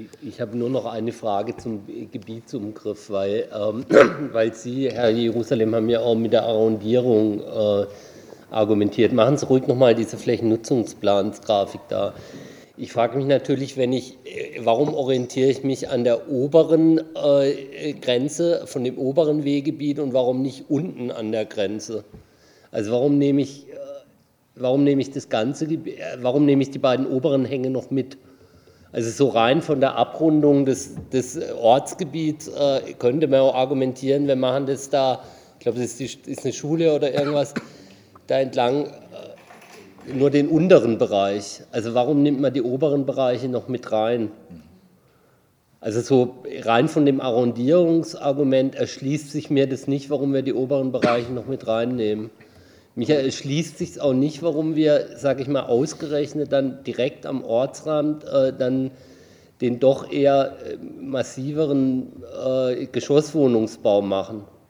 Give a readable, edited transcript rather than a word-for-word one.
Ich habe nur noch eine Frage zum Gebietsumgriff, weil Sie, Herr Jerusalem, haben ja auch mit der Arrondierung argumentiert. Machen Sie ruhig nochmal diese Flächennutzungsplansgrafik da. Ich frage mich natürlich, warum orientiere ich mich an der oberen Grenze von dem oberen Wegebiet und warum nicht unten an der Grenze? Also warum nehme ich das ganze Gebiet, warum nehme ich die beiden oberen Hänge noch mit? Also so rein von der Abrundung des Ortsgebiets könnte man auch argumentieren, wir machen das da, ich glaube, das ist eine Schule oder irgendwas, da entlang nur den unteren Bereich. Also warum nimmt man die oberen Bereiche noch mit rein? Also so rein von dem Arrondierungsargument erschließt sich mir das nicht, warum wir die oberen Bereiche noch mit reinnehmen. Mich erschließt sich auch nicht, warum wir, sage ich mal, ausgerechnet dann direkt am Ortsrand dann den doch eher massiveren Geschosswohnungsbau machen.